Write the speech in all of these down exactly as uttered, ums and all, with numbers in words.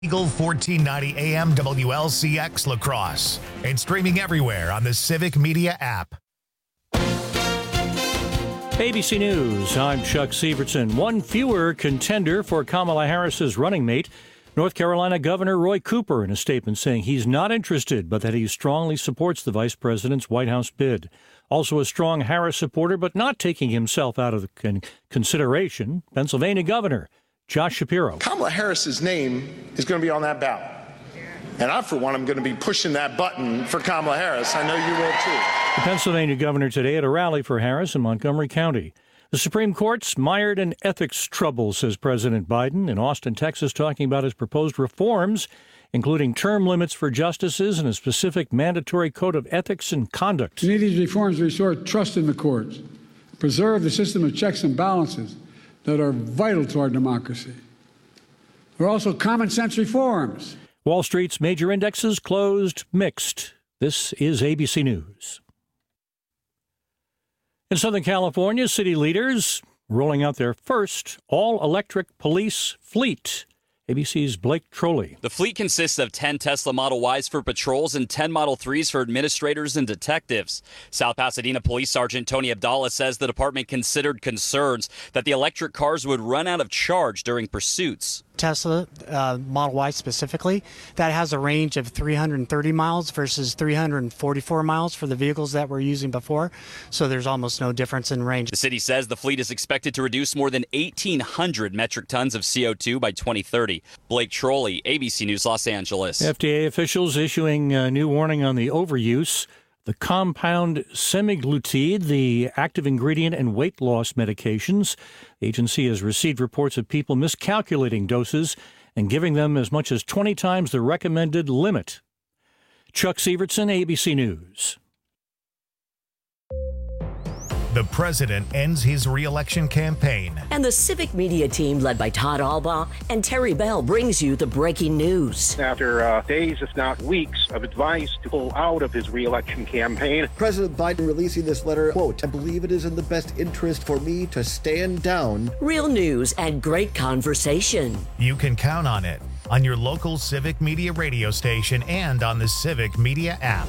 Eagle fourteen ninety A M W L C X La Crosse and streaming everywhere on the Civic Media app. A B C News, I'm Chuck Sievertson. One fewer contender for Kamala Harris's running mate, North Carolina Governor Roy Cooper, in a statement saying he's not interested, but that he strongly supports the vice president's White House bid. Also a strong Harris supporter, but not taking himself out of con- consideration, Pennsylvania Governor Josh Shapiro. Kamala Harris's name is going to be on that ballot. And I, for one, am going to be pushing that button for Kamala Harris. I know you will, too. The Pennsylvania governor today at a rally for Harris in Montgomery County. The Supreme Court's mired in ethics trouble, says President Biden in Austin, Texas, talking about his proposed reforms, including term limits for justices and a specific mandatory code of ethics and conduct. We need these reforms to restore trust in the courts, preserve the system of checks and balances that are vital to our democracy. They're also common sense reforms. Wall Street's major indexes closed mixed. This is A B C News. In Southern California, city leaders rolling out their first all-electric police fleet. A B C's Blake Trolley. The fleet consists of ten Tesla Model Ys for patrols and ten Model threes for administrators and detectives. South Pasadena Police Sergeant Tony Abdallah says the department considered concerns that the electric cars would run out of charge during pursuits. Tesla uh, Model Y specifically, that has a range of three hundred thirty miles versus three hundred forty-four miles for the vehicles that we're using before, so there's almost no difference in range. The city says the fleet is expected to reduce more than eighteen hundred metric tons of C O two by twenty thirty. Blake Trolley, A B C News, Los Angeles. F D A officials issuing a new warning on the overuse. The compound semaglutide, the active ingredient in weight loss medications. The agency has received reports of people miscalculating doses and giving them as much as twenty times the recommended limit. Chuck Sievertson, A B C News. The president ends his re-election campaign. And the Civic Media team, led by Todd Albaugh and Terry Bell, brings you the breaking news. After uh, days, if not weeks, of advice to pull out of his re-election campaign. President Biden releasing this letter, quote, I believe it is in the best interest for me to stand down. Real news and great conversation. You can count on it on your local Civic Media radio station and on the Civic Media app.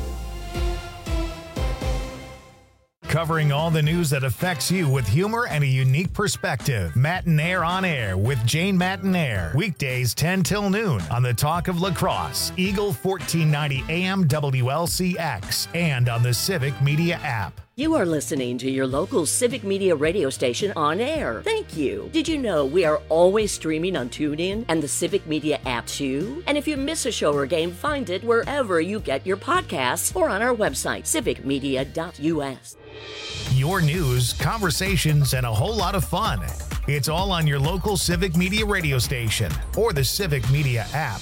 Covering all the news that affects you with humor and a unique perspective. Matinaire on Air with Jane Matinaire. Weekdays ten till noon on the Talk of La Crosse, Eagle fourteen ninety A M W L C X, and on the Civic Media app. You are listening to your local Civic Media radio station on air. Thank you. Did you know we are always streaming on TuneIn and the Civic Media app too? And if you miss a show or game, find it wherever you get your podcasts or on our website, civic media dot U S. Your news, conversations, and a whole lot of fun. It's all on your local Civic Media radio station or the Civic Media app.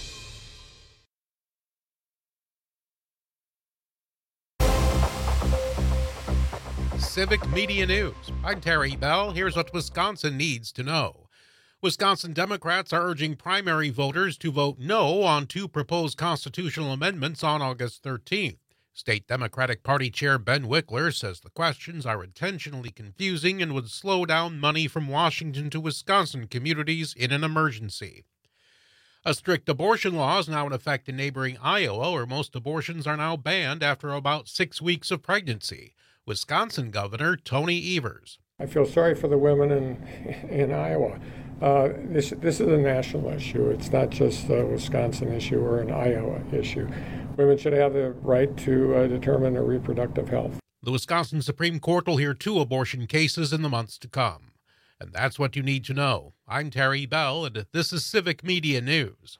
Civic Media News. I'm Terry Bell. Here's what Wisconsin needs to know. Wisconsin Democrats are urging primary voters to vote no on two proposed constitutional amendments on August thirteenth. State Democratic Party Chair Ben Wickler says the questions are intentionally confusing and would slow down money from Washington to Wisconsin communities in an emergency. A strict abortion law is now in effect in neighboring Iowa, where most abortions are now banned after about six weeks of pregnancy. Wisconsin Governor Tony Evers. I feel sorry for the women in in Iowa. Uh, this this is a national issue. It's not just a Wisconsin issue or an Iowa issue. Women should have the right to uh, determine their reproductive health. The Wisconsin Supreme Court will hear two abortion cases in the months to come. And that's what you need to know. I'm Terry Bell, and this is Civic Media News.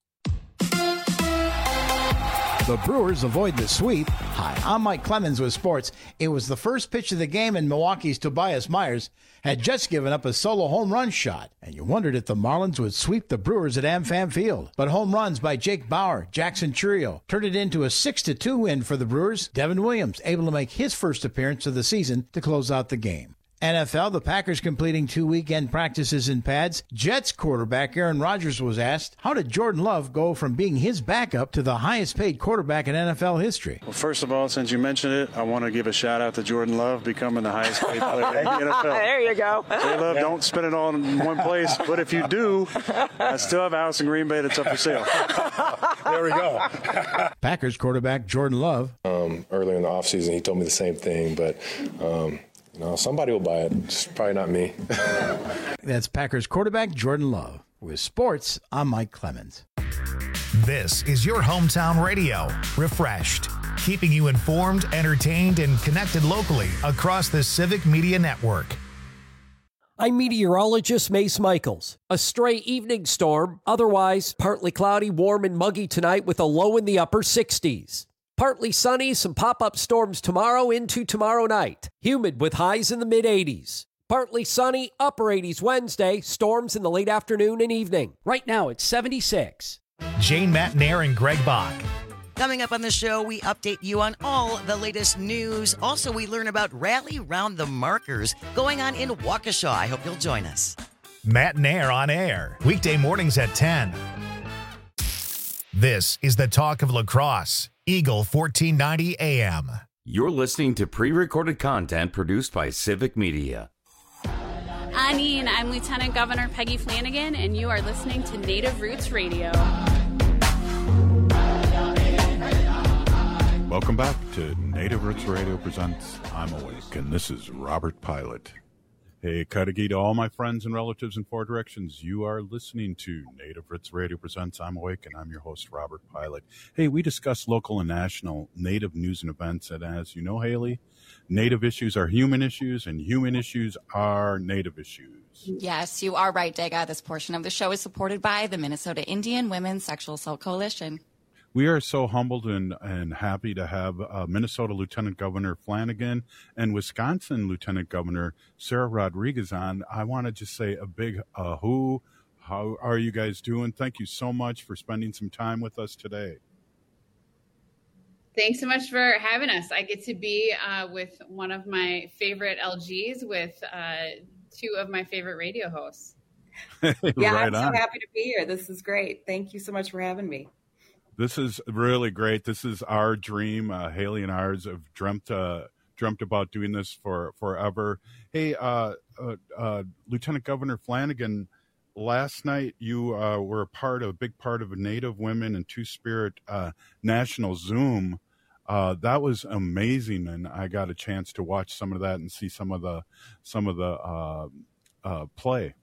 The Brewers avoid the sweep. Hi, I'm Mike Clemens with sports. It was the first pitch of the game, and Milwaukee's Tobias Myers had just given up a solo home run shot. And you wondered if the Marlins would sweep the Brewers at AmFam Field. But home runs by Jake Bauer, Jackson Churio turned it into a six to two win for the Brewers. Devin Williams able to make his first appearance of the season to close out the game. N F L, the Packers completing two weekend practices in pads. Jets quarterback Aaron Rodgers was asked, how did Jordan Love go from being his backup to the highest paid quarterback in N F L history? Well, first of all, since you mentioned it, I want to give a shout out to Jordan Love becoming the highest paid player in the N F L. There you go. J-Love, don't spend it all in one place, but if you do, I still have a house in Green Bay that's up for sale. There we go. Packers quarterback Jordan Love. Um, earlier in the offseason, he told me the same thing, but um, you know, somebody will buy it. It's probably not me. That's Packers quarterback Jordan Love. With sports, I'm Mike Clemens. This is your hometown radio, Refreshed, keeping you informed, entertained, and connected locally across the Civic Media Network. I'm meteorologist Mace Michaels. A stray evening storm, otherwise partly cloudy, warm, and muggy tonight with a low in the upper sixties. Partly sunny, some pop-up storms tomorrow into tomorrow night. Humid with highs in the mid-eighties. Partly sunny, upper eighties Wednesday, storms in the late afternoon and evening. Right now it's seventy-six. Jane Matnair and Greg Bach. Coming up on the show, we update you on all the latest news. Also, we learn about Rally Round the Markers going on in Waukesha. I hope you'll join us. Matnair on air, weekday mornings at ten. This is the Talk of La Crosse, Eagle fourteen ninety A M. You're listening to pre-recorded content produced by Civic Media. Anine, I'm Lieutenant Governor Peggy Flanagan, and you are listening to Native Roots Radio. Welcome back to Native Roots Radio presents I'm Awake, and this is Robert Pilot. Hey, Kadagi to all my friends and relatives in four directions. You are listening to Native Roots Radio presents I'm Awake, and I'm your host, Robert Pilot. Hey, we discuss local and national Native news and events, and as you know, Haley, Native issues are human issues, and human issues are Native issues. Yes, you are right, Dega. This portion of the show is supported by the Minnesota Indian Women's Sexual Assault Coalition. We are so humbled and, and happy to have uh, Minnesota Lieutenant Governor Flanagan and Wisconsin Lieutenant Governor Sarah Rodriguez on. I want to just say a big uh, who. How are you guys doing? Thank you so much for spending some time with us today. Thanks so much for having us. I get to be uh, with one of my favorite L Gs with uh, two of my favorite radio hosts. Yeah, right I'm so on. happy to be here. This is great. Thank you so much for having me. This is really great. This is our dream. Uh, Haley and ours have dreamt uh, dreamt about doing this for forever. Hey, uh, uh, uh, Lieutenant Governor Flanagan, last night you uh, were a part of a big part of a Native Women and Two Spirit uh, National Zoom. Uh, that was amazing, and I got a chance to watch some of that and see some of the some of the uh, uh, play.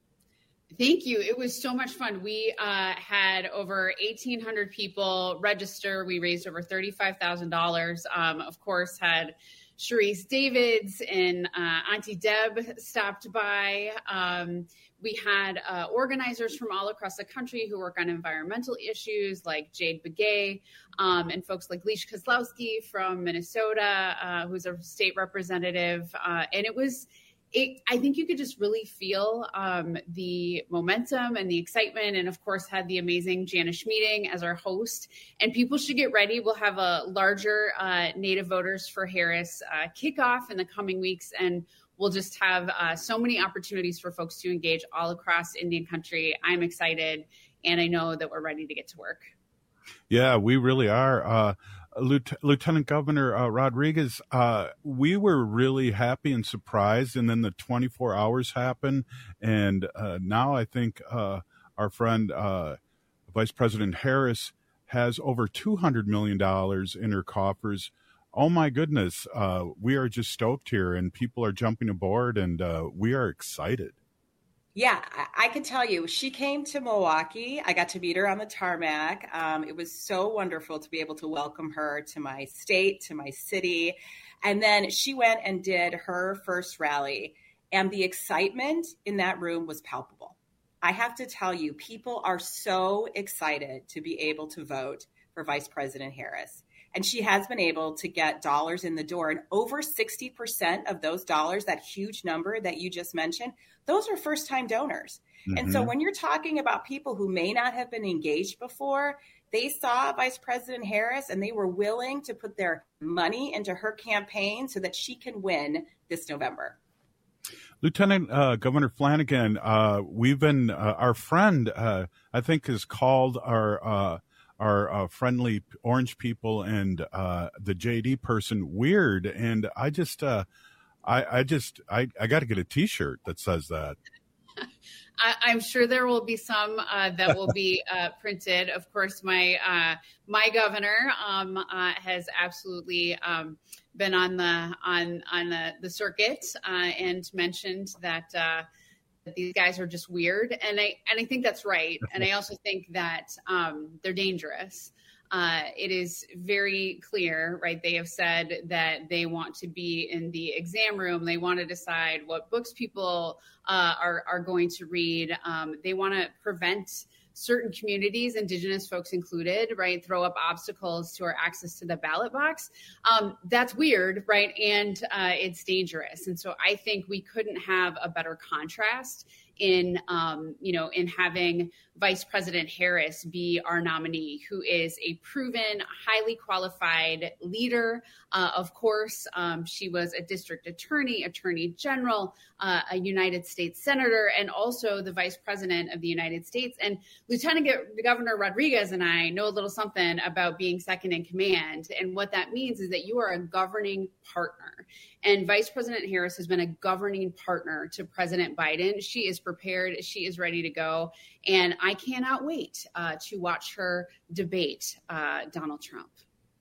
Thank you. It was so much fun. We uh, had over eighteen hundred people register. We raised over thirty-five thousand dollars. Um, of course, had Sharice Davids and uh, Auntie Deb stopped by. Um, we had uh, organizers from all across the country who work on environmental issues like Jade Begay um, and folks like Leash Kozlowski from Minnesota, uh, who's a state representative. Uh, and it was It, I think you could just really feel um, the momentum and the excitement, and of course had the amazing Janice Schmieding as our host. And people should get ready. We'll have a larger uh, Native Voters for Harris uh, kickoff in the coming weeks, and we'll just have uh, so many opportunities for folks to engage all across Indian country. I'm excited, and I know that we're ready to get to work. Yeah, we really are. Uh, Lieutenant, Lieutenant Governor uh, Rodriguez, uh, we were really happy and surprised, and then the twenty-four hours happened, and uh, now I think uh, our friend uh, Vice President Harris has over two hundred million dollars in her coffers. Oh my goodness, uh, we are just stoked here, and people are jumping aboard, and uh, we are excited. Yeah, I, I can tell you, she came to Milwaukee. I got to meet her on the tarmac. Um, it was so wonderful to be able to welcome her to my state, to my city. And then she went and did her first rally. And the excitement in that room was palpable. I have to tell you, people are so excited to be able to vote for Vice President Harris. And she has been able to get dollars in the door. And over sixty percent of those dollars, that huge number that you just mentioned, those are first-time donors. Mm-hmm. And so when you're talking about people who may not have been engaged before, they saw Vice President Harris and they were willing to put their money into her campaign so that she can win this November. Lieutenant uh, Governor Flanagan, uh, we've been, uh, our friend, uh, I think, has called our uh, our uh, friendly orange people and uh, the J D person weird. And I just, uh, I, I just, I, I got to get a T-shirt that says that. I, I'm sure there will be some uh, that will be uh, printed. Of course, my uh, my governor um, uh, has absolutely um, been on the on on the, the circuit uh, and mentioned that uh, that these guys are just weird, and I and I think that's right. And I also think that um, they're dangerous. Uh, it is very clear, right? They have said that they want to be in the exam room. They want to decide what books people uh, are, are going to read. Um, they want to prevent certain communities, Indigenous folks included, right, throw up obstacles to our access to the ballot box. Um, that's weird, right? And uh, it's dangerous. And so I think we couldn't have a better contrast in, um, you know, in having Vice President Harris be our nominee, who is a proven, highly qualified leader. Uh, of course, um, she was a district attorney, attorney general, uh, a United States senator, and also the vice president of the United States. And Lieutenant Governor Rodriguez and I know a little something about being second in command. And what that means is that you are a governing partner. And Vice President Harris has been a governing partner to President Biden. She is prepared. She is ready to go. And I cannot wait uh, to watch her debate uh, Donald Trump.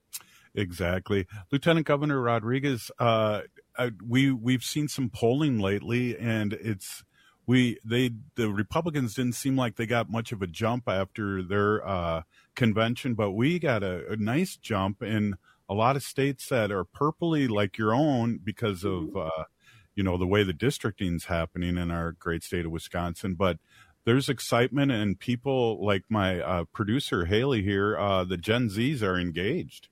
Exactly. Lieutenant Governor Rodriguez, uh, uh, we, we've seen some polling lately, and it's we they the Republicans didn't seem like they got much of a jump after their uh, convention, but we got a, a nice jump in a lot of states that are purpley like your own because of, uh, you know, the way the districting's happening in our great state of Wisconsin. But there's excitement, and people like my uh, producer, Haley here, uh, the Gen Zs are engaged.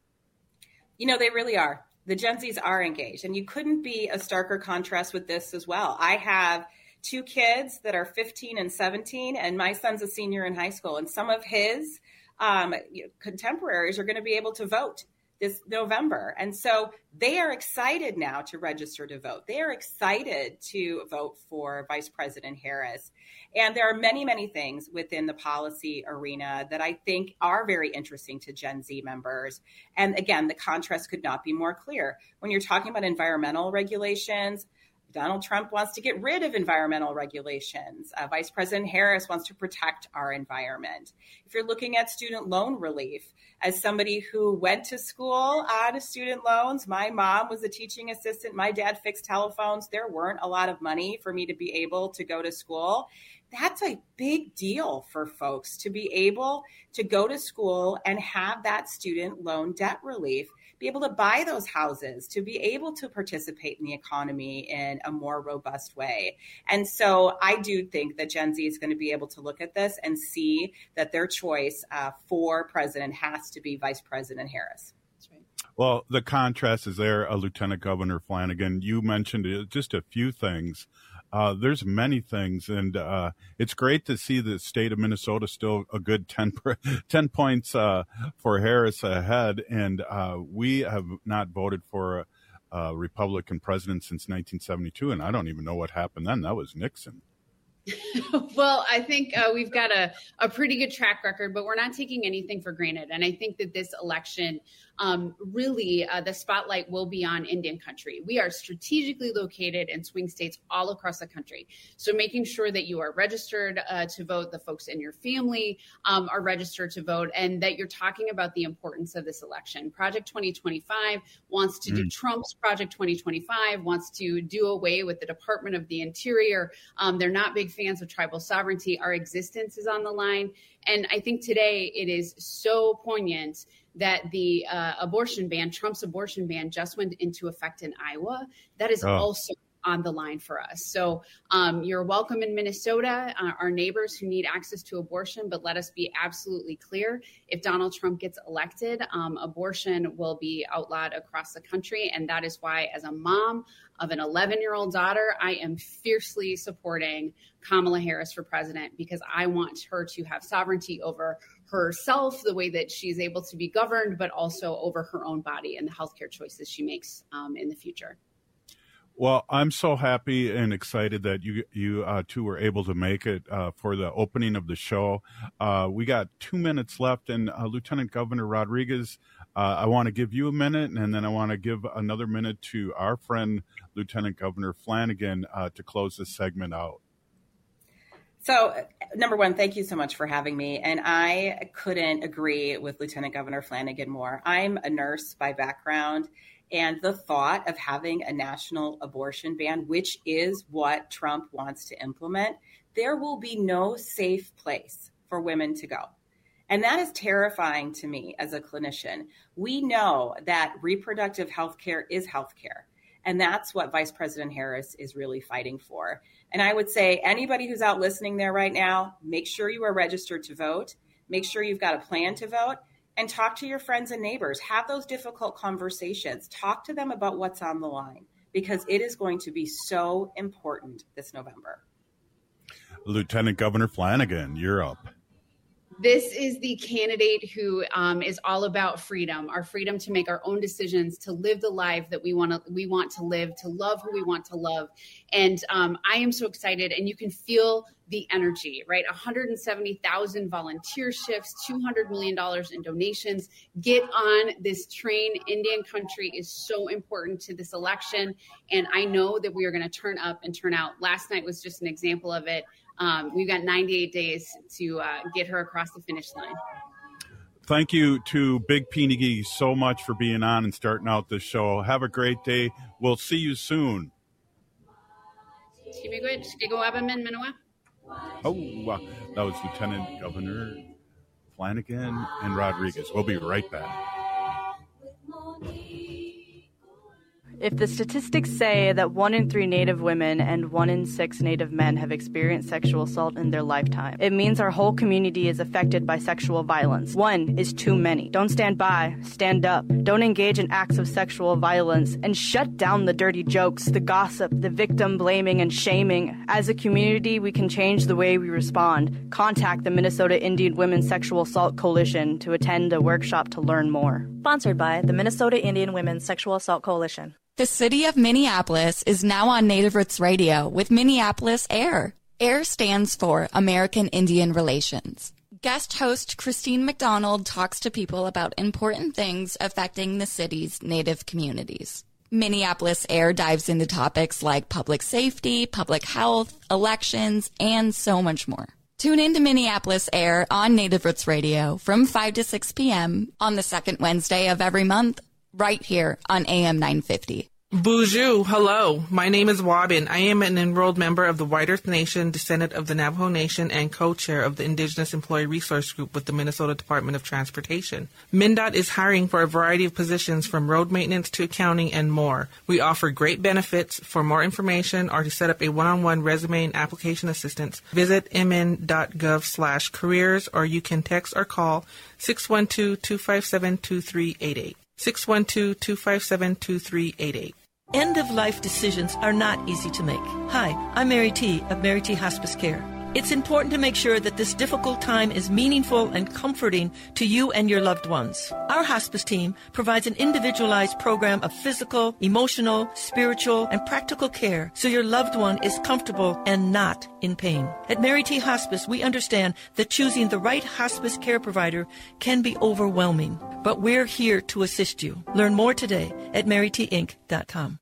You know, they really are. The Gen Zs are engaged. And you couldn't be a starker contrast with this as well. I have two kids that are fifteen and seventeen, and my son's a senior in high school. And some of his um, contemporaries are going to be able to vote this November. And so they are excited now to register to vote. They are excited to vote for Vice President Harris. And there are many, many things within the policy arena that I think are very interesting to Gen Z members. And again, the contrast could not be more clear. When you're talking about environmental regulations, Donald Trump wants to get rid of environmental regulations. Uh, Vice President Harris wants to protect our environment. If you're looking at student loan relief, as somebody who went to school on student loans, my mom was a teaching assistant. My dad fixed telephones. There weren't a lot of money for me to be able to go to school. That's a big deal for folks to be able to go to school and have that student loan debt relief, be able to buy those houses, to be able to participate in the economy in a more robust way. And so I do think that Gen Z is going to be able to look at this and see that their choice uh, for president has to be Vice President Harris. Well, the contrast is there, uh, Lieutenant Governor Flanagan. You mentioned uh, just a few things. Uh, there's many things, and uh, it's great to see the state of Minnesota still a good ten, ten points uh, for Harris ahead, and uh, we have not voted for a, a Republican president since nineteen seventy-two, and I don't even know what happened then. That was Nixon. Well, I think uh, we've got a, a pretty good track record, but we're not taking anything for granted. And I think that this election, um, really, uh, the spotlight will be on Indian country. We are strategically located in swing states all across the country. So making sure that you are registered uh, to vote, the folks in your family um, are registered to vote, and that you're talking about the importance of this election. Project twenty twenty-five wants to mm. do Trump's Project twenty twenty-five, wants to do away with the Department of the Interior. Um, they're not big fans of tribal sovereignty. Our existence is on the line. And I think today it is so poignant that the uh, abortion ban, Trump's abortion ban, just went into effect in Iowa. That is oh. also on the line for us. So um, you're welcome in Minnesota, uh, our neighbors who need access to abortion, but let us be absolutely clear. If Donald Trump gets elected, um, abortion will be outlawed across the country. And that is why, as a mom of an eleven-year-old daughter, I am fiercely supporting Kamala Harris for president, because I want her to have sovereignty over herself, the way that she's able to be governed, but also over her own body and the healthcare choices she makes um, in the future. Well, I'm so happy and excited that you you uh, two were able to make it uh, for the opening of the show. Uh, we got two minutes left, and uh, Lieutenant Governor Rodriguez, uh, I want to give you a minute, and then I want to give another minute to our friend Lieutenant Governor Flanagan uh, to close this segment out. So, number one, thank you so much for having me. And I couldn't agree with Lieutenant Governor Flanagan more. I'm a nurse by background. And the thought of having a national abortion ban, which is what Trump wants to implement, there will be no safe place for women to go. And that is terrifying to me as a clinician. We know that reproductive health care is health care. And that's what Vice President Harris is really fighting for. And I would say anybody who's out listening there right now, make sure you are registered to vote. Make sure you've got a plan to vote. And talk to your friends and neighbors. Have those difficult conversations. Talk to them about what's on the line, because it is going to be so important this November. Lieutenant Governor Flanagan, you're up. This is the candidate who um, is all about freedom, our freedom to make our own decisions, to live the life that we want to we want to live, to love who we want to love. And um, I am so excited, and you can feel the energy, right? one hundred seventy thousand volunteer shifts, two hundred million dollars in donations. Get on this train. Indian country is so important to this election. And I know that we are going to turn up and turn out. Last night was just an example of it. Um, we've got ninety-eight days to uh, get her across the finish line. Thank you to Big Peeny so much for being on and starting out this show. Have a great day. We'll see you soon. Oh, wow. That was Lieutenant Governor Flanagan and Rodriguez. We'll be right back. If the statistics say that one in three Native women and one in six Native men have experienced sexual assault in their lifetime, it means our whole community is affected by sexual violence. One is too many. Don't stand by. Stand up. Don't engage in acts of sexual violence, and shut down the dirty jokes, the gossip, the victim blaming and shaming. As a community, we can change the way we respond. Contact the Minnesota Indian Women's Sexual Assault Coalition to attend a workshop to learn more. Sponsored by the Minnesota Indian Women's Sexual Assault Coalition. The city of Minneapolis is now on Native Roots Radio with Minneapolis AIR. AIR stands for American Indian Relations. Guest host Christine McDonald talks to people about important things affecting the city's Native communities. Minneapolis AIR dives into topics like public safety, public health, elections, and so much more. Tune in to Minneapolis AIR on Native Roots Radio from five to six p.m. on the second Wednesday of every month, right here on A M nine fifty. Bonjour, hello. My name is Wabin. I am an enrolled member of the White Earth Nation, descendant of the Navajo Nation, and co-chair of the Indigenous Employee Resource Group with the Minnesota Department of Transportation. MnDOT is hiring for a variety of positions from road maintenance to accounting and more. We offer great benefits. For more information or to set up a one-on-one resume and application assistance, visit mn.gov slash careers, or you can text or call six one two, two five seven, two three eight eight. six one two, two five seven, two three eight eight. End-of-life decisions are not easy to make. Hi, I'm Mary T. of Mary T. Hospice Care. It's important to make sure that this difficult time is meaningful and comforting to you and your loved ones. Our hospice team provides an individualized program of physical, emotional, spiritual, and practical care so your loved one is comfortable and not in pain. At Mary T. Hospice, we understand that choosing the right hospice care provider can be overwhelming, but we're here to assist you. Learn more today at mary t inc dot com.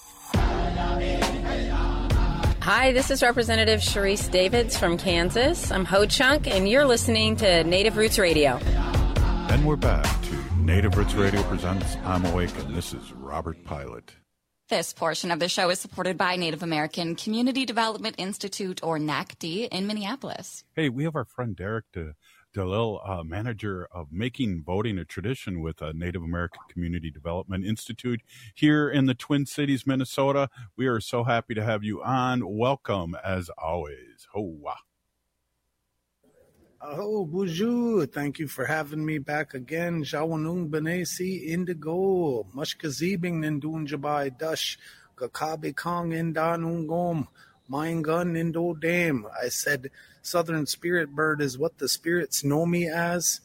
Hi, this is Representative Sharice Davids from Kansas. I'm Ho Chunk, and you're listening to Native Roots Radio. And we're back to Native Roots Radio presents I'm Awake, and this is Robert Pilot. This portion of the show is supported by Native American Community Development Institute, or N A C D, in Minneapolis. Hey, we have our friend Derek De, DeLille, uh, manager of Making Voting a Tradition with uh, Native American Community Development Institute here in the Twin Cities, Minnesota. We are so happy to have you on. Welcome, as always. Hoa. Oh, bonjour. Thank you for having me back again. Jawanung Benesi Indigo. Mushkazibing Nindunjabai Dush. Gakabe Kong Indanungom. Mine gun Indo Dame. I said Southern Spirit Bird is what the spirits know me as.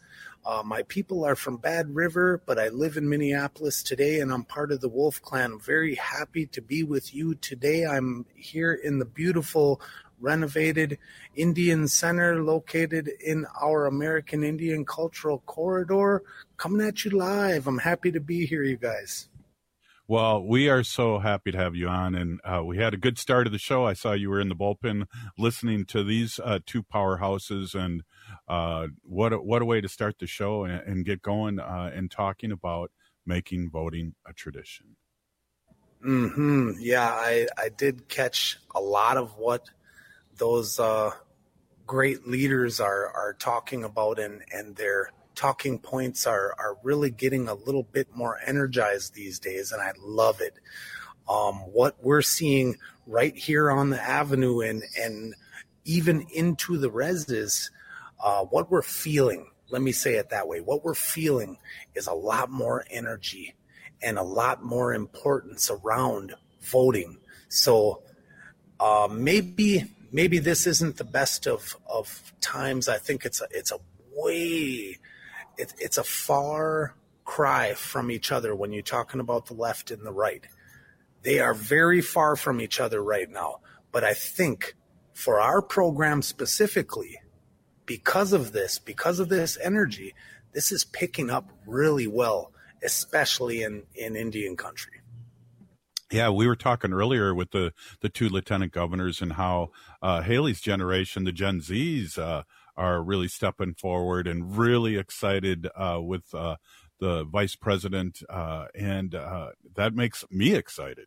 Uh, my people are from Bad River, but I live in Minneapolis today, and I'm part of the Wolf Clan. I'm very happy to be with you today. I'm here in the beautiful, renovated Indian Center located in our American Indian Cultural Corridor. Coming at you live. I'm happy to be here, you guys. Well, we are so happy to have you on, and uh, we had a good start of the show. I saw you were in the bullpen listening to these uh, two powerhouses, and uh, what a, what a way to start the show and, and get going uh, and talking about making voting a tradition. Mm-hmm. Yeah, I, I did catch a lot of what those uh, great leaders are are talking about, and, and their talking points are are really getting a little bit more energized these days, and I love it. Um, what we're seeing right here on the avenue and and even into the reses, uh, what we're feeling, let me say it that way, what we're feeling is a lot more energy and a lot more importance around voting. So uh, maybe maybe this isn't the best of, of times. I think it's a, it's a way It, it's a far cry from each other when you're talking about the left and the right. They are very far from each other right now. But I think for our program specifically, because of this, because of this energy, this is picking up really well, especially in, in Indian country. Yeah, we were talking earlier with the, the two lieutenant governors and how uh, Haley's generation, the Gen Zs, uh, are really stepping forward and really excited uh, with uh, the vice president, uh, and uh, that makes me excited.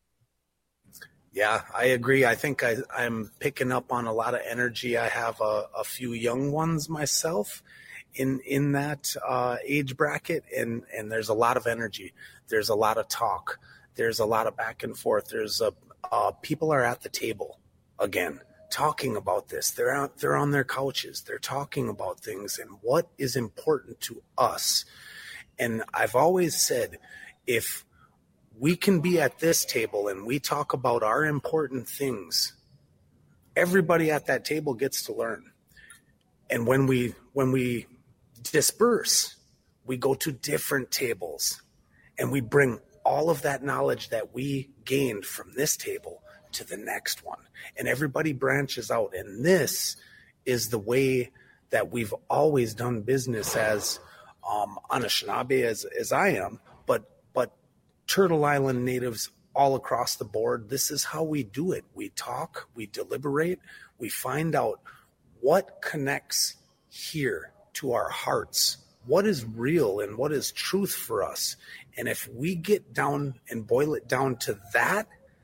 Yeah, I agree. I think I, I'm picking up on a lot of energy. I have a, a few young ones myself in in that uh, age bracket, and, and there's a lot of energy. There's a lot of talk. There's a lot of back and forth. There's a uh, people are at the table again, talking about this. They're out, they're on their couches. They're talking about things and what is important to us. And I've always said, if we can be at this table and we talk about our important things, everybody at that table gets to learn. And when we when we disperse, we go to different tables and we bring all of that knowledge that we gained from this table to the next one, and everybody branches out. And this is the way that we've always done business as um, Anishinaabe, as as I am, but but Turtle Island natives all across the board. This is how we do it. We talk, we deliberate, we find out what connects here to our hearts, what is real and what is truth for us. And if we get down and boil it down to that,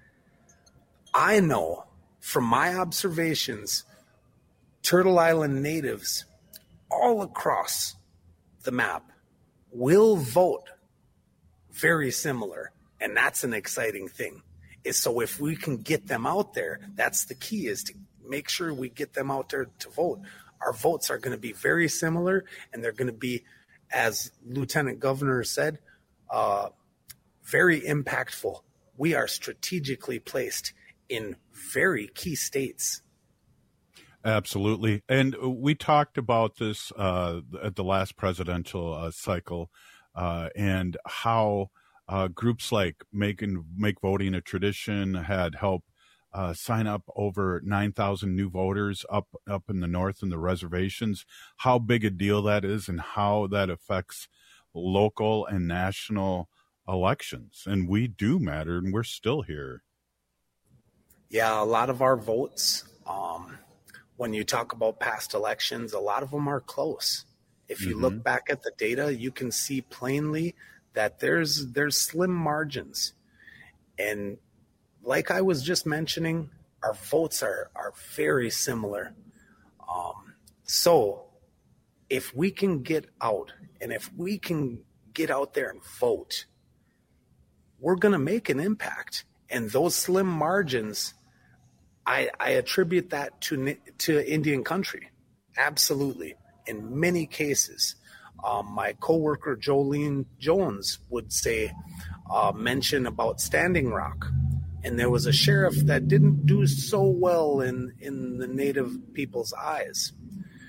I know from my observations, Turtle Island natives all across the map will vote very similar. And that's an exciting thing. Is so if we can get them out there, that's the key, is to make sure we get them out there to vote. Our votes are going to be very similar, and they're going to be, as Lieutenant Governor said, uh, very impactful. We are strategically placed in very key states. Absolutely. And we talked about this uh, at the last presidential uh, cycle uh, and how uh, groups like Making, Make Voting a Tradition had helped uh, sign up over nine thousand new voters up, up in the north in the reservations, how big a deal that is and how that affects local and national elections. And we do matter, and we're still here. Yeah, a lot of our votes, um, when you talk about past elections, a lot of them are close. If you mm-hmm. look back at the data, you can see plainly that there's there's slim margins. And like I was just mentioning, our votes are, are very similar. Um, so if we can get out, and if we can get out there and vote, we're going to make an impact. And those slim margins, I, I attribute that to to Indian country. Absolutely. In many cases, um, my coworker Jolene Jones would say, uh, mention about Standing Rock. And there was a sheriff that didn't do so well in, in the Native people's eyes.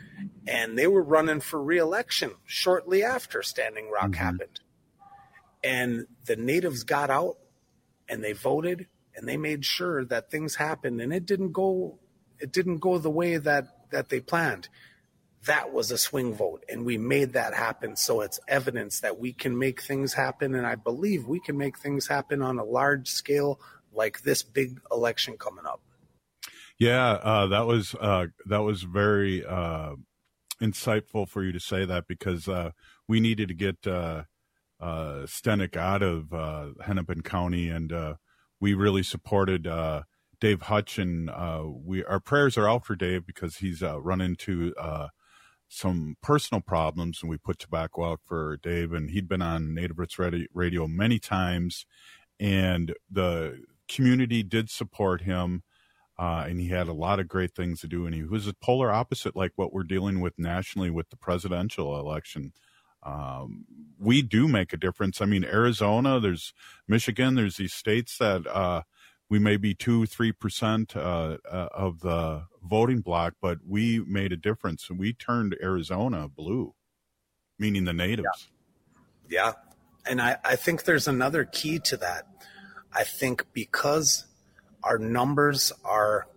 and they were running for re-election shortly after Standing Rock mm-hmm. happened. And the natives got out and they voted and they made sure that things happened, and it didn't go it didn't go the way that, that they planned. That was a swing vote, and we made that happen. So it's evidence that we can make things happen, and I believe we can make things happen on a large scale like this big election coming up. Yeah, uh, that was uh, that was very uh, insightful for you to say that, because uh, we needed to get uh, uh, Stenik out of uh, Hennepin County, and uh, we really supported uh, Dave Hutchin. Uh, we our prayers are out for Dave because he's uh, run into uh, some personal problems, and we put tobacco out for Dave, and he'd been on Native Roots Radio many times, and the community did support him. Uh, and he had a lot of great things to do, and he was a polar opposite, like what we're dealing with nationally with the presidential election. Um, we do make a difference. I mean, Arizona, there's Michigan, there's these states that uh, we may be two, three percent uh, uh, of the voting block, but we made a difference, and we turned Arizona blue, meaning the natives. Yeah, yeah. And I, I think there's another key to that. I think because our numbers are,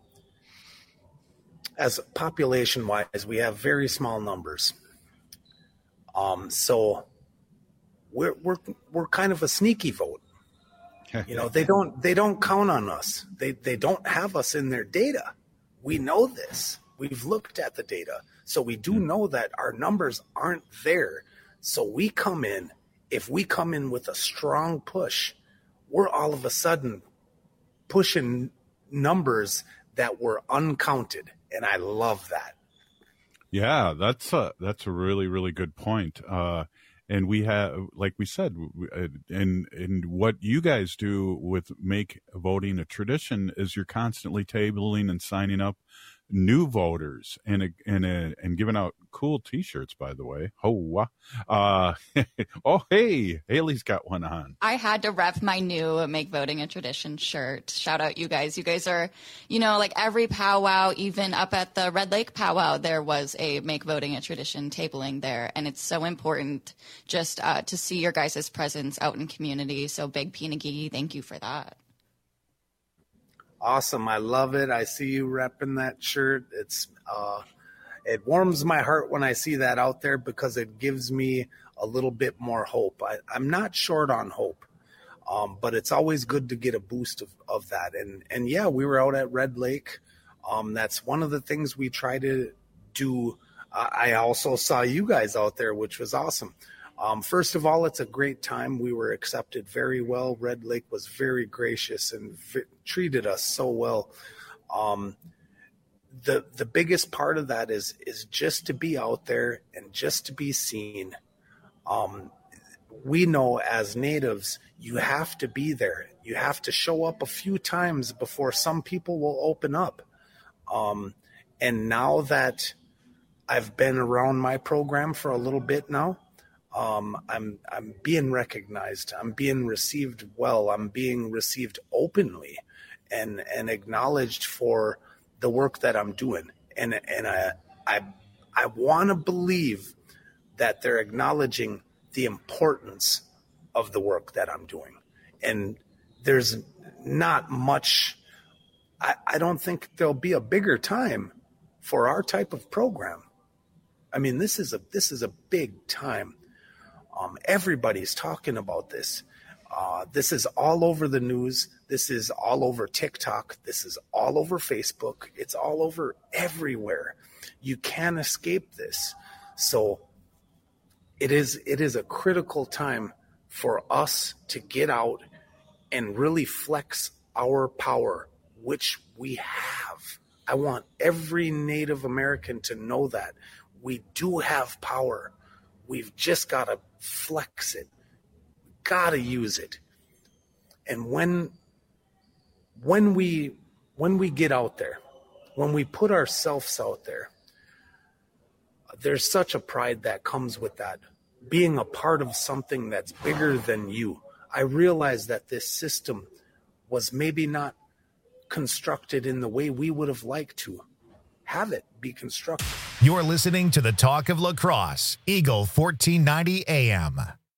as population-wise, we have very small numbers. Um, so we're we're we're kind of a sneaky vote. You know, they don't they don't count on us. They they don't have us in their data. We know this. We've looked at the data, so we do know that our numbers aren't there. So we come in. If we come in with a strong push, we're all of a sudden pushing numbers that were uncounted, and I love that. Yeah, that's a that's a really really good point. Uh, and we have, like we said, and and what you guys do with make voting a tradition is you're constantly tabling and signing up new voters and and and giving out cool T-shirts. By the way, oh, uh, oh, hey, Haley's got one on. I had to rep my new "Make Voting a Tradition" shirt. Shout out, you guys! You guys are, you know, like every powwow, even up at the Red Lake powwow, there was a "Make Voting a Tradition" tabling there, and it's so important just uh, to see your guys' presence out in community. So, Big Pinagee, thank you for that. Awesome. I love it. I see you repping that shirt. It's uh, it warms my heart when I see that out there, because it gives me a little bit more hope. I, I'm not short on hope, um, but it's always good to get a boost of, of that. And, and yeah, we were out at Red Lake. Um, that's one of the things we try to do. Uh, I also saw you guys out there, which was awesome. Um, first of all, it's a great time. We were accepted very well. Red Lake was very gracious and v- treated us so well. Um, the the biggest part of that is is just to be out there and just to be seen. Um, we know as natives, you have to be there. You have to show up a few times before some people will open up. Um, and now that I've been around my program for a little bit now, Um, I'm I'm being recognized. I'm being received well. I'm being received openly, and and acknowledged for the work that I'm doing. And and I I I want to believe that they're acknowledging the importance of the work that I'm doing. And there's not much. I, I don't think there'll be a bigger time for our type of program. I mean, this is a this is a big time. Um, everybody's talking about this. Uh, this is all over the news. This is all over TikTok. This is all over Facebook. It's all over everywhere. You can't escape this. So it is it is a critical time for us to get out and really flex our power, which we have. I want every Native American to know that we do have power. We've just got to flex it. Got to use it. And when when we when we get out there, when we put ourselves out there, there's such a pride that comes with that. Being a part of something that's bigger than you. I realize that this system was maybe not constructed in the way we would have liked to have it be constructed. You're listening to the Talk of Lacrosse, Eagle fourteen ninety A M.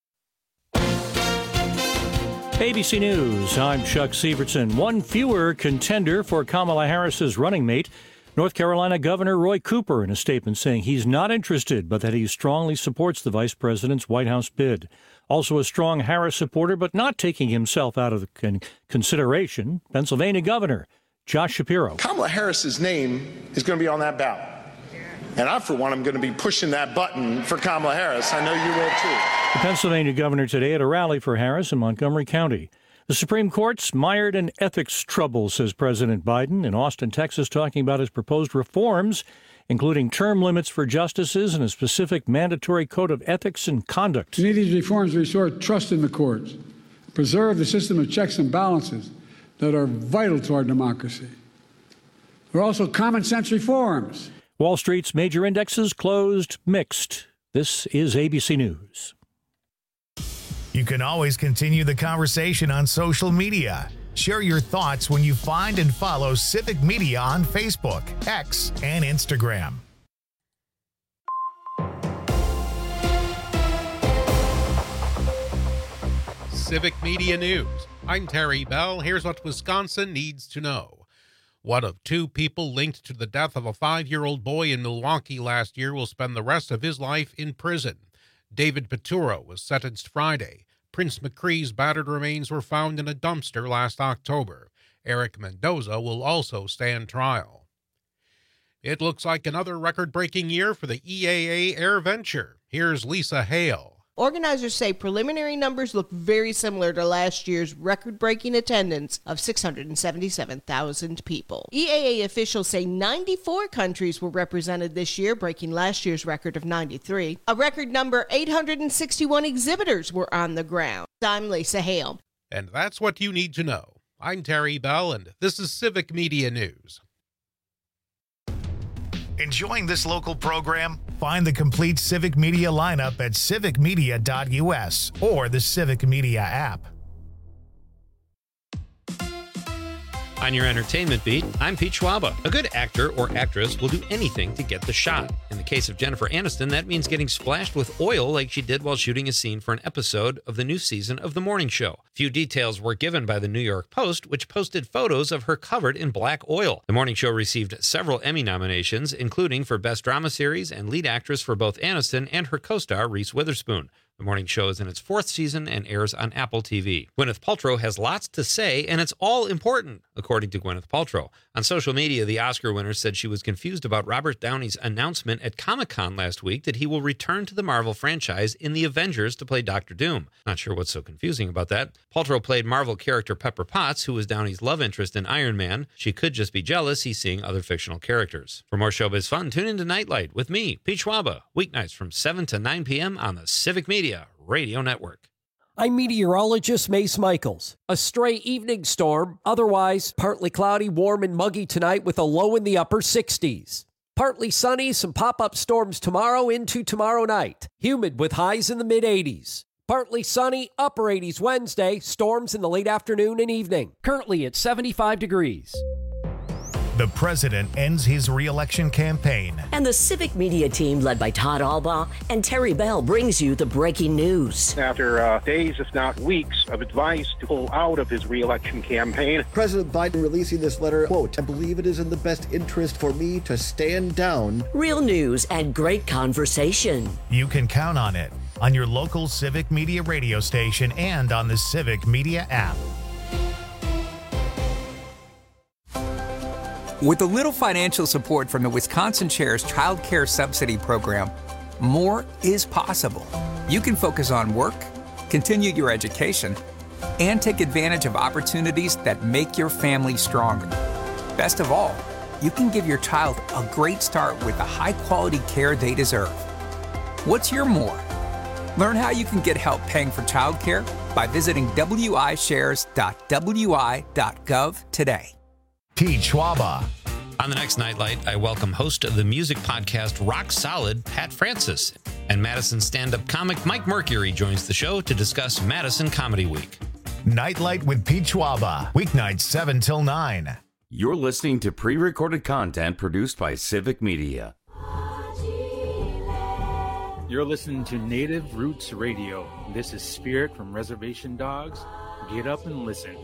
A B C News, I'm Chuck Sievertson. One fewer contender for Kamala Harris's running mate, North Carolina Governor Roy Cooper, in a statement saying he's not interested, but that he strongly supports the vice president's White House bid. Also a strong Harris supporter, but not taking himself out of con- consideration, Pennsylvania Governor Josh Shapiro. Kamala Harris's name is going to be on that ballot. And I, for one, am going to be pushing that button for Kamala Harris. I know you will, too. The Pennsylvania governor today at a rally for Harris in Montgomery County. The Supreme Court's mired in ethics trouble, says President Biden in Austin, Texas, talking about his proposed reforms, including term limits for justices and a specific mandatory code of ethics and conduct. We need these reforms to restore trust in the courts, preserve the system of checks and balances that are vital to our democracy. They're also common sense reforms. Wall Street's major indexes closed mixed. This is A B C News. You can always continue the conversation on social media. Share your thoughts when you find and follow Civic Media on Facebook, X, and Instagram. Civic Media News. I'm Terry Bell. Here's what Wisconsin needs to know. One of two people linked to the death of a five-year-old boy in Milwaukee last year will spend the rest of his life in prison. David Peturo was sentenced Friday. Prince McCree's battered remains were found in a dumpster last October. Eric Mendoza will also stand trial. It looks like another record-breaking year for the E A A Air Venture. Here's Lisa Hale. Organizers say preliminary numbers look very similar to last year's record-breaking attendance of six hundred seventy-seven thousand people. E A A officials say ninety-four countries were represented this year, breaking last year's record of ninety-three. A record number eight hundred sixty-one exhibitors were on the ground. I'm Lisa Hale. And that's what you need to know. I'm Terry Bell, and this is Civic Media News. Enjoying this local program? Find the complete Civic Media lineup at civic media dot U S or the Civic Media app. On your entertainment beat, I'm Pete Schwaba. A good actor or actress will do anything to get the shot. In the case of Jennifer Aniston, that means getting splashed with oil like she did while shooting a scene for an episode of the new season of The Morning Show. Few details were given by the New York Post, which posted photos of her covered in black oil. The Morning Show received several Emmy nominations, including for Best Drama Series and Lead Actress for both Aniston and her co-star Reese Witherspoon. The Morning Show is in its fourth season and airs on Apple T V. Gwyneth Paltrow has lots to say, and it's all important, according to Gwyneth Paltrow. On social media, the Oscar winner said she was confused about Robert Downey's announcement at Comic-Con last week that he will return to the Marvel franchise in The Avengers to play Doctor Doom. Not sure what's so confusing about that. Paltrow played Marvel character Pepper Potts, who was Downey's love interest in Iron Man. She could just be jealous he's seeing other fictional characters. For more showbiz fun, tune into Nightlight with me, Pete Schwaba, weeknights from seven to nine p.m. on the Civic Media Radio Network. I'm meteorologist Mace Michaels. A stray evening storm, otherwise partly cloudy, warm and muggy tonight with a low in the upper sixties. Partly sunny, some pop-up storms tomorrow into tomorrow night. Humid with highs in the mid-eighties. Partly sunny, upper eighties Wednesday, storms in the late afternoon and evening. Currently at seventy-five degrees. The president ends his re-election campaign. And the Civic Media team, led by Todd Albaugh and Terry Bell, brings you the breaking news. After uh, days, if not weeks, of advice to pull out of his re-election campaign. President Biden releasing this letter, quote, I believe it is in the best interest for me to stand down. Real news and great conversation. You can count on it on your local Civic Media radio station and on the Civic Media app. With a little financial support from the Wisconsin Chair's Child Care Subsidy Program, more is possible. You can focus on work, continue your education, and take advantage of opportunities that make your family stronger. Best of all, you can give your child a great start with the high-quality care they deserve. What's your more? Learn how you can get help paying for childcare by visiting w i shares dot w i dot gov today. Pete Schwaba. On the next Nightlight, I welcome host of the music podcast Rock Solid, Pat Francis. And Madison stand-up comic Mike Mercury joins the show to discuss Madison Comedy Week. Nightlight with Pete Schwaba, weeknights seven till nine. You're listening to pre-recorded content produced by Civic Media. You're listening to Native Roots Radio. This is Spirit from Reservation Dogs. Get up and listen.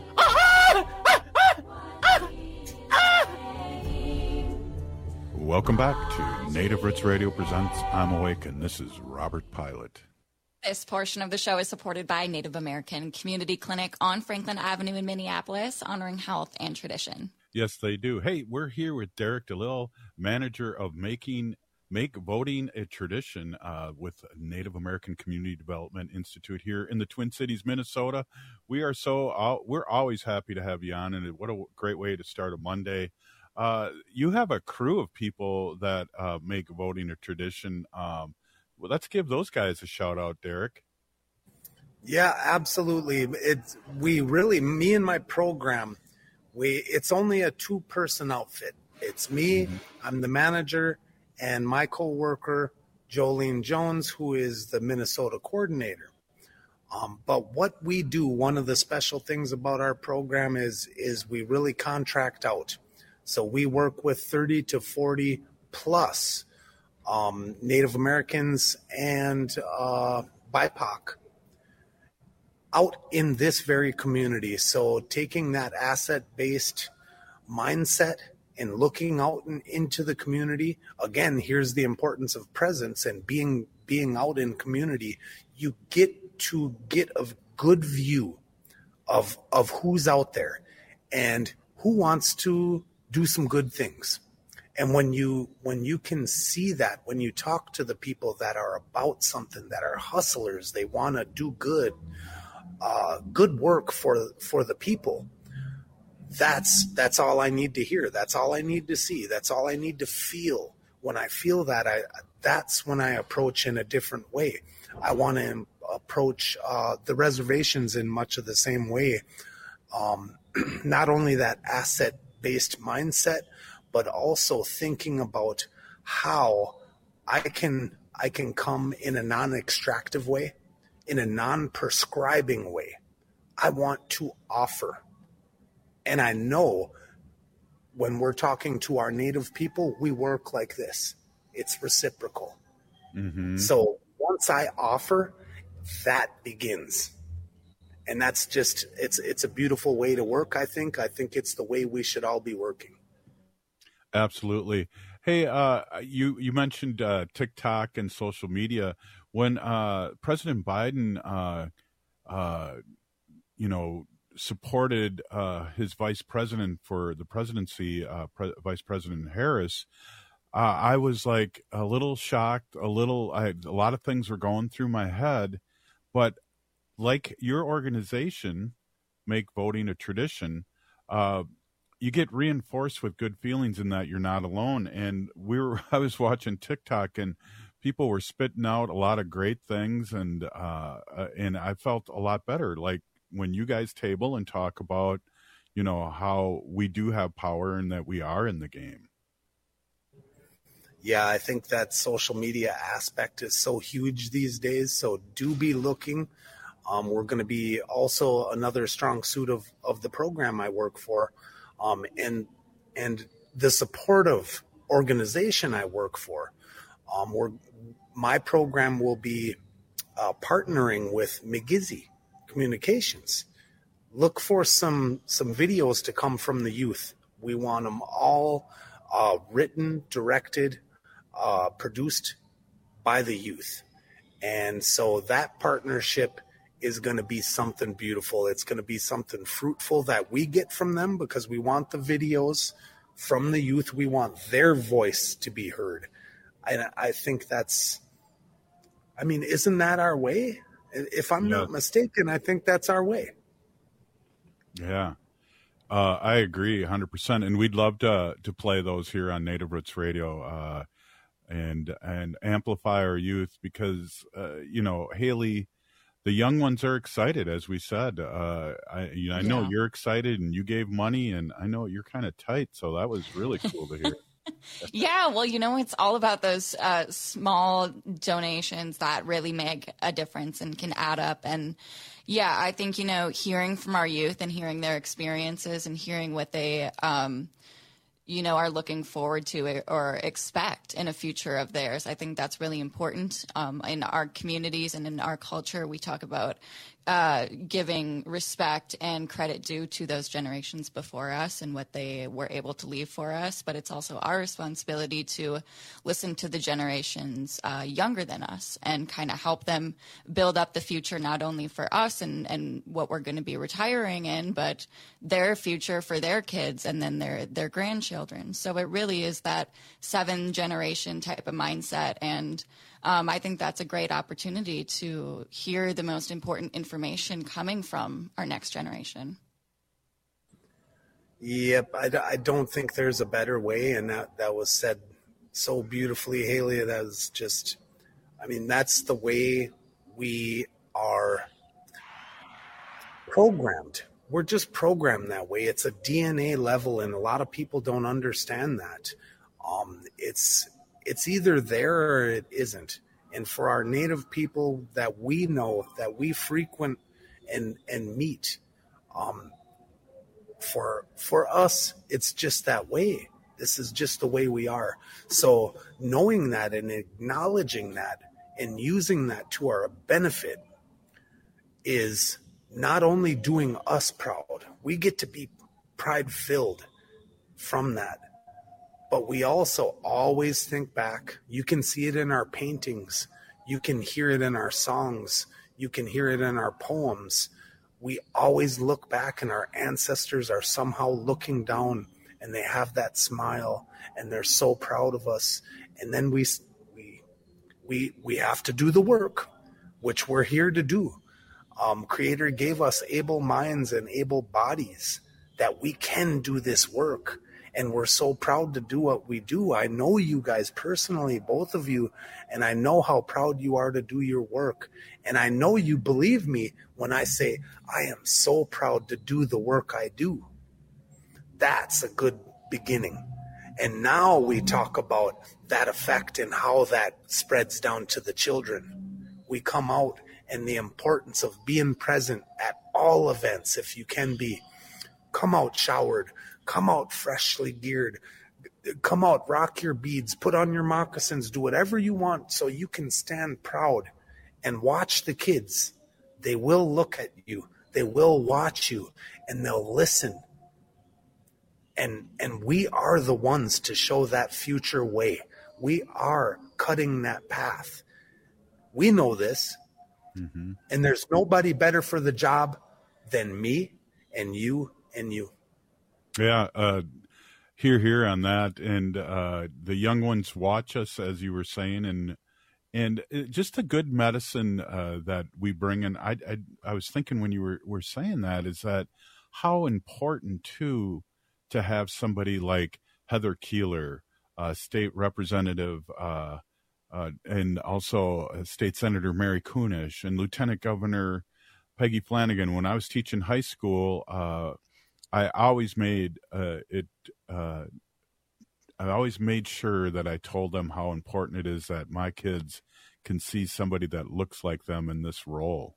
Welcome back to Native Roots Radio presents I'm Awake, and this is Robert Pilot. This portion of the show is supported by Native American Community Clinic on Franklin Avenue in Minneapolis, honoring health and tradition. Yes, they do. Hey, we're here with Derek DeLille, manager of Making Make Voting a Tradition uh, with Native American Community Development Institute here in the Twin Cities, Minnesota. We are so uh, we're always happy to have you on, and what a great way to start a Monday. Uh, you have a crew of people that uh, make voting a tradition. Um, well, let's give those guys a shout out, Derek. Yeah, absolutely. It's we really me and my program. We it's only a two person outfit. It's me. Mm-hmm. I'm the manager. And my coworker, Jolene Jones, who is the Minnesota coordinator. Um, but what we do, one of the special things about our program is, is we really contract out. So we work with thirty to forty plus um, Native Americans and uh, B I P O C out in this very community. So taking that asset-based mindset and looking out in, into the community, again, here's the importance of presence and being being out in community. You get to get a good view of of who's out there and who wants to do some good things. And when you when you can see that, when you talk to the people that are about something, that are hustlers, they want to do good, uh, good work for for the people. That's that's all I need to hear. That's all I need to see. That's all I need to feel. When I feel that, I that's when I approach in a different way. I want to approach uh, the reservations in much of the same way. Um, not only that asset-based mindset, but also thinking about how I can I can come in a non-extractive way, in a non-prescribing way. I want to offer. And I know when we're talking to our Native people, we work like this. It's reciprocal. Mm-hmm. So once I offer, that begins. And that's just, it's it's a beautiful way to work, I think. I think it's the way we should all be working. Absolutely. Hey, uh, you, you mentioned uh, TikTok and social media. When uh, President Biden, uh, uh, you know, supported uh, his vice president for the presidency, uh, Pre- Vice President Harris, uh, I was like a little shocked, a little, I, a lot of things were going through my head, but like your organization, Make Voting a Tradition, uh, you get reinforced with good feelings in that you're not alone. And we were, I was watching TikTok and people were spitting out a lot of great things. And, uh, and I felt a lot better. Like, when you guys table and talk about, you know, how we do have power and that we are in the game. Yeah, I think that social media aspect is so huge these days. So do be looking. Um, we're going to be also another strong suit of, of the program I work for. Um, and, and the supportive organization I work for. Um, we're, my program will be uh, partnering with McGizzy Communications. Look for some some videos to come from the youth. We want them all uh, written, directed, uh, produced by the youth. And so that partnership is going to be something beautiful. It's going to be something fruitful that we get from them because we want the videos from the youth. We want their voice to be heard. And I think that's, I mean, isn't that our way? If I'm yeah. not mistaken, I think that's our way. Yeah, uh, I agree one hundred percent. And we'd love to to play those here on Native Roots Radio uh, and and amplify our youth because, uh, you know, Haley, the young ones are excited, as we said. Uh, I, you know, I know yeah. you're excited and you gave money and I know you're kind of tight. So that was really cool to hear. Yeah, well, you know, it's all about those uh, small donations that really make a difference and can add up. And yeah, I think, you know, hearing from our youth and hearing their experiences and hearing what they, um, you know, are looking forward to or expect in a future of theirs. I think that's really important. Um, in our communities and in our culture, we talk about uh, giving respect and credit due to those generations before us and what they were able to leave for us. But it's also our responsibility to listen to the generations uh, younger than us and kind of help them build up the future, not only for us and, and what we're going to be retiring in, but their future for their kids and then their, their grandchildren. So it really is that seven generation type of mindset. And um, I think that's a great opportunity to hear the most important information coming from our next generation. Yep, I, I don't think there's a better way, and that, that was said so beautifully, Haley. That was just, I mean, that's the way we are programmed. We're just programmed that way. It's a D N A level, and a lot of people don't understand that. Um, it's it's either there or it isn't. And for our Native people that we know, that we frequent and and meet, um, for for us, it's just that way. This is just the way we are. So knowing that and acknowledging that and using that to our benefit is not only doing us proud. We get to be pride-filled from that. But we also always think back. You can see it in our paintings. You can hear it in our songs. You can hear it in our poems. We always look back, and our ancestors are somehow looking down, and they have that smile, and they're so proud of us. And then we we we we have to do the work, which we're here to do. Um, Creator gave us able minds and able bodies that we can do this work. And we're so proud to do what we do. I know you guys personally, both of you, and I know how proud you are to do your work. And I know you believe me when I say, I am so proud to do the work I do. That's a good beginning. And now we talk about that effect and how that spreads down to the children. We come out and the importance of being present at all events, if you can be. Come out showered. Come out freshly geared. Come out, rock your beads, put on your moccasins, do whatever you want so you can stand proud and watch the kids. They will look at you. They will watch you, and they'll listen. And, and we are the ones to show that future way. We are cutting that path. We know this. Mm-hmm. And there's nobody better for the job than me and you and you. Yeah, uh, here, here on that. And uh, the young ones watch us, as you were saying, and and just a good medicine uh, that we bring in. I, I I was thinking when you were, were saying that is that how important, too, to have somebody like Heather Keeler, uh, state representative, uh, uh, and also uh, State Senator Mary Kunesh and Lieutenant Governor Peggy Flanagan. When I was teaching high school, uh, I always made uh, it. Uh, I always made sure that I told them how important it is that my kids can see somebody that looks like them in this role.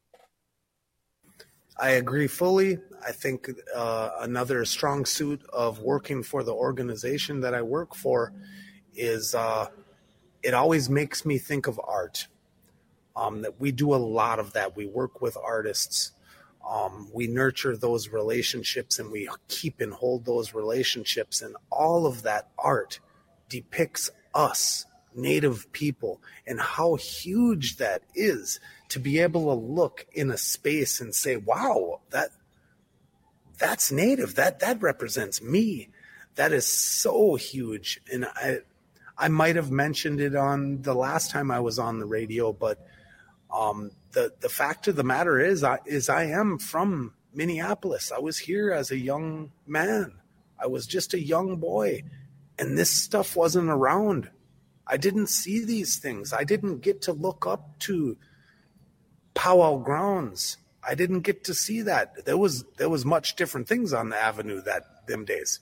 I agree fully. I think uh, another strong suit of working for the organization that I work for is uh, it always makes me think of art. Um, that we do a lot of that. We work with artists. Um, we nurture those relationships and we keep and hold those relationships. And all of that art depicts us, Native people, and how huge that is to be able to look in a space and say, wow, that that's Native. That that represents me. That is so huge. And I I might have mentioned it on the last time I was on the radio, but um, the the fact of the matter is, I is I am from Minneapolis. I was here as a young man. I was just a young boy, and this stuff wasn't around. I didn't see these things. I didn't get to look up to powwow grounds. I didn't get to see that. There was there was much different things on the avenue that them days.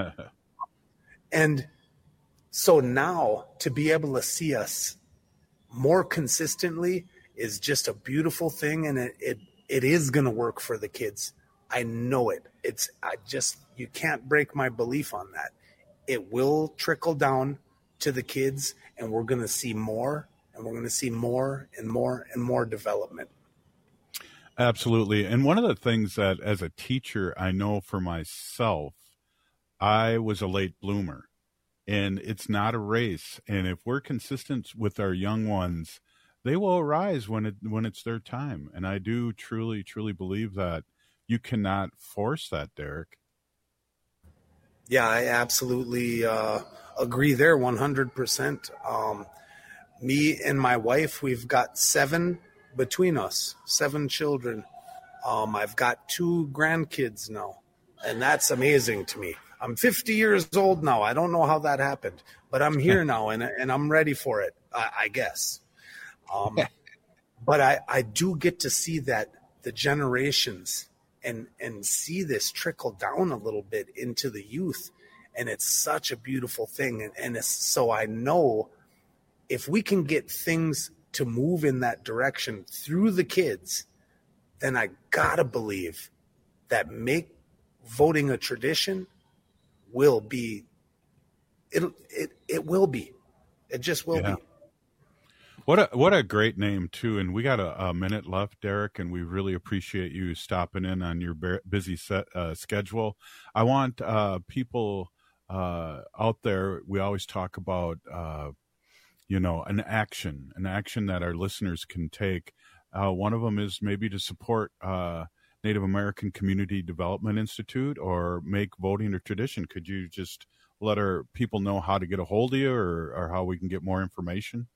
And so now to be able to see us more consistently is just a beautiful thing, and it it, it is going to work for the kids. I know it. It's I just you can't break my belief on that. it will trickle down to the kids, and we're going to see more, and we're going to see more and more and more development. Absolutely. And one of the things that as a teacher, I know for myself, I was a late bloomer, and it's not a race. And if we're consistent with our young ones, they will arise when it when it's their time. And I do truly, truly believe that you cannot force that, Derek. Yeah, I absolutely uh, agree there one hundred percent. Um, me and my wife, we've got seven between us, seven children. Um, I've got two grandkids now, and that's amazing to me. I'm fifty years old now. I don't know how that happened, but I'm here now, and and I'm ready for it, I, I guess. Um, but I, I do get to see that the generations and and see this trickle down a little bit into the youth, and it's such a beautiful thing. And, and it's, so I know if we can get things to move in that direction through the kids, then I gotta believe that make voting a tradition will be, it it it will be, it just will Yeah. be. What a what a great name too, and we got a, a minute left, Derek, and we really appreciate you stopping in on your bu- busy set, uh, schedule. I want uh, people uh, out there. We always talk about, uh, you know, an action, an action that our listeners can take. Uh, one of them is maybe to support uh, Native American Community Development Institute or make voting a tradition. Could you just let our people know how to get a hold of you, or, or how we can get more information?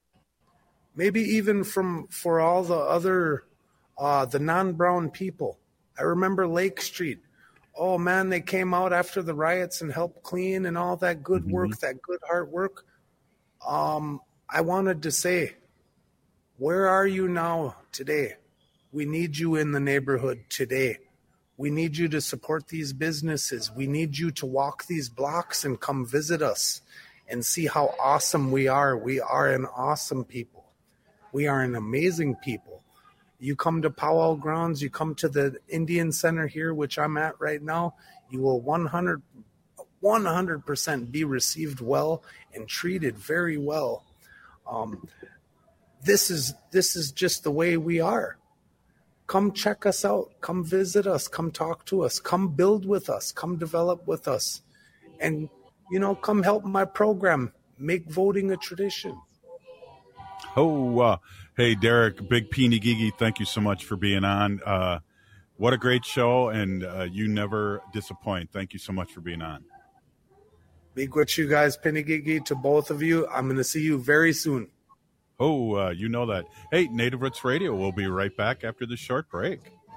Maybe even from for all the other uh, the non-brown people. I remember Lake Street. Oh man, they came out after the riots and helped clean and all that good work, mm-hmm. that good hard work. Um, I wanted to say, where are you now today? We need you in the neighborhood today. We need you to support these businesses. We need you to walk these blocks and come visit us and see how awesome we are. We are an awesome people. We are an amazing people. You come to Powwow Grounds, you come to the Indian Center here, which I'm at right now, you will one hundred percent be received well and treated very well. Um, this is this is just the way we are. Come check us out. Come visit us. Come talk to us. Come build with us. Come develop with us. And, you know, come help my program make voting a tradition. Oh, uh, hey, Derek, Big Peeny Gigi, thank you so much for being on. Uh, what a great show, and uh, you never disappoint. Thank you so much for being on. Big with you guys, Penny Gigi, to both of you. I'm going to see you very soon. Oh, uh, you know that. Hey, Native Roots Radio, we'll be right back after this short break.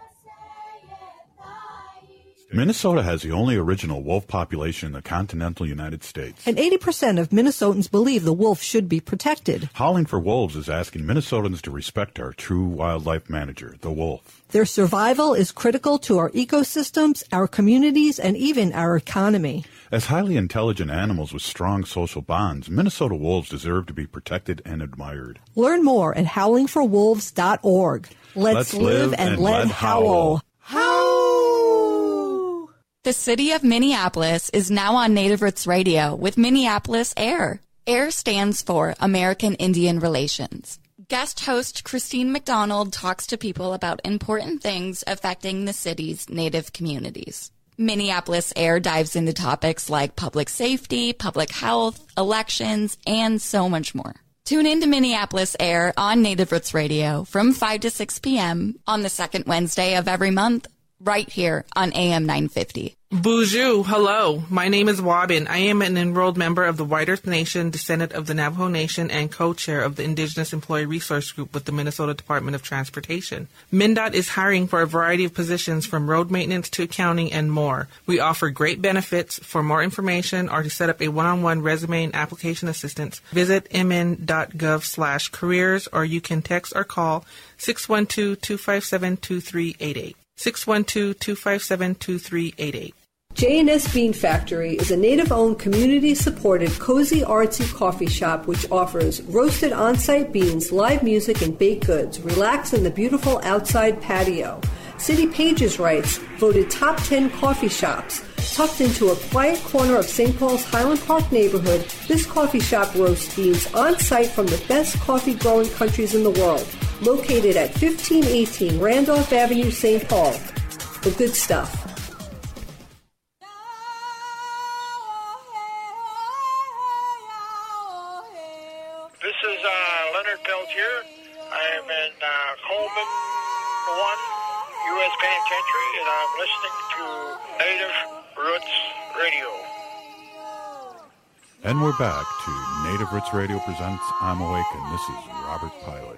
Minnesota has the only original wolf population in the continental United States. And eighty percent of Minnesotans believe the wolf should be protected. Howling for Wolves is asking Minnesotans to respect our true wildlife manager, the wolf. Their survival is critical to our ecosystems, our communities, and even our economy. As highly intelligent animals with strong social bonds, Minnesota wolves deserve to be protected and admired. Learn more at howling for wolves dot org. Let's, Let's live, live and, and let let howl. Howl! The city of Minneapolis is now on Native Roots Radio with Minneapolis AIR. AIR stands for American Indian Relations. Guest host Christine McDonald talks to people about important things affecting the city's Native communities. Minneapolis AIR dives into topics like public safety, public health, elections, and so much more. Tune in to Minneapolis AIR on Native Roots Radio from five to six p.m. on the second Wednesday of every month, right here on A M nine fifty. Bonjour, hello. My name is Wabin. I am an enrolled member of the White Earth Nation, descendant of the Navajo Nation, and co-chair of the Indigenous Employee Resource Group with the Minnesota Department of Transportation. MnDOT is hiring for a variety of positions from road maintenance to accounting and more. We offer great benefits. For more information or to set up a one-on-one resume and application assistance, visit mn.gov slash careers, or you can text or call six one two, two five seven, two three eight eight. six one two, two five seven, two three eight eight. J and S Bean Factory is a native-owned, community-supported, cozy, artsy coffee shop which offers roasted on-site beans, live music, and baked goods. Relax in the beautiful outside patio. City Pages writes, voted top ten coffee shops. Tucked into a quiet corner of Saint Paul's Highland Park neighborhood, this coffee shop roasts beans on site from the best coffee growing countries in the world. Located at fifteen eighteen Randolph Avenue, Saint Paul. The good stuff. This is uh, Leonard Peltier. I am in uh, Coleman one, U S Penitentiary, and I'm listening to Native Roots Radio. And we're back to Native Roots Radio presents I'm Awake, and this is Robert Pilot.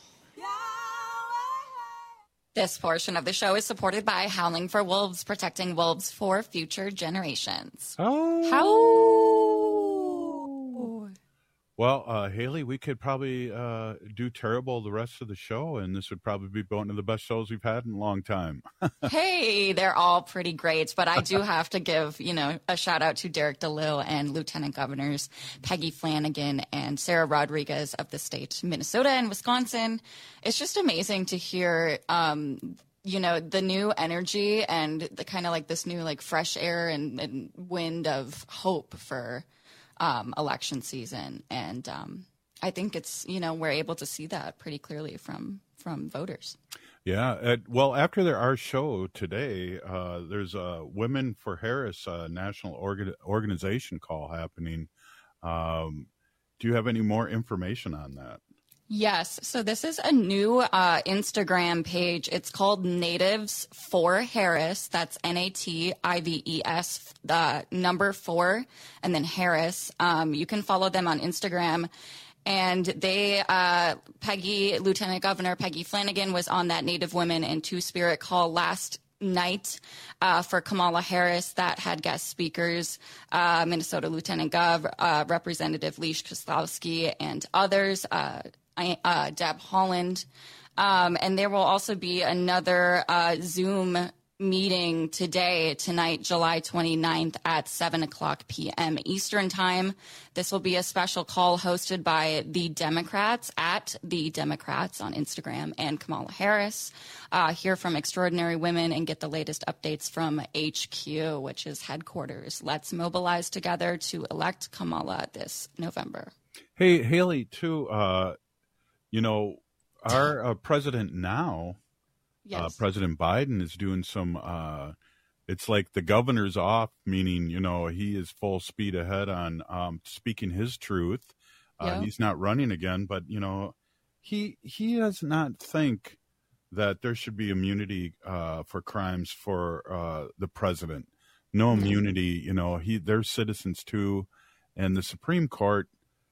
This portion of the show is supported by Howling for Wolves, protecting wolves for future generations. Oh. How? Well, uh, Haley, we could probably uh, do terrible the rest of the show, and this would probably be one of the best shows we've had in a long time. Hey, they're all pretty great, but I do have to give, you know, a shout out to Derek DeLille and Lieutenant Governors Peggy Flanagan and Sarah Rodriguez of the state, Minnesota and Wisconsin. It's just amazing to hear, um, you know, the new energy and the kind of like this new like fresh air and, and wind of hope for Um, election season, and um, I think it's, you know, we're able to see that pretty clearly from from voters. Yeah, uh, well, after there, our show today, uh, there's a Women for Harris uh, national orga- organization call happening. Um, do you have any more information on that? Yes. So this is a new uh, Instagram page. It's called Natives for Harris. That's N A T I V E S, the number four, and then Harris. Um, you can follow them on Instagram. And they, uh, Peggy, Lieutenant Governor Peggy Flanagan was on that Native Women and Two-Spirit call last night uh, for Kamala Harris that had guest speakers, uh, Minnesota Lieutenant Gov, uh, Representative Leish Koslowski, and others, uh, uh, Deb Holland. Um, and there will also be another uh, Zoom meeting today, tonight, July twenty-ninth at seven o'clock p.m. Eastern Time. This will be a special call hosted by the Democrats at the Democrats on Instagram and Kamala Harris. Uh, hear from extraordinary women and get the latest updates from H Q, which is headquarters. Let's mobilize together to elect Kamala this November. Hey, Haley, too, uh, you know, our uh, president now, Yes. Uh, President Biden is doing some, uh, it's like the governor's off, meaning, you know, he is full speed ahead on um, speaking his truth. Uh, Yeah. He's not running again, but, you know, he he does not think that there should be immunity uh, for crimes for uh, the president. No immunity, you know, he they're citizens too. And the Supreme Court